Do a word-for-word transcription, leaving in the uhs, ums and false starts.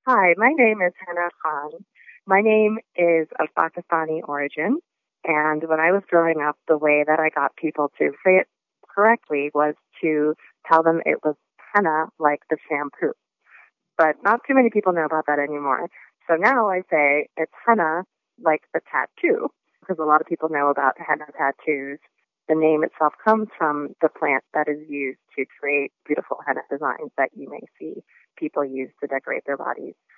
Hi, my name is Hannah Khan. My name is of Pakistani origin, and when I was growing up, the way that I got people to say it correctly was to tell them it was henna, like the shampoo. But not too many people know about that anymore. So now I say it's henna, like the tattoo, because a lot of people know about henna tattoos. The name itself comes from the plant that is used to create beautiful henna designs that you may see people use to decorate their bodies.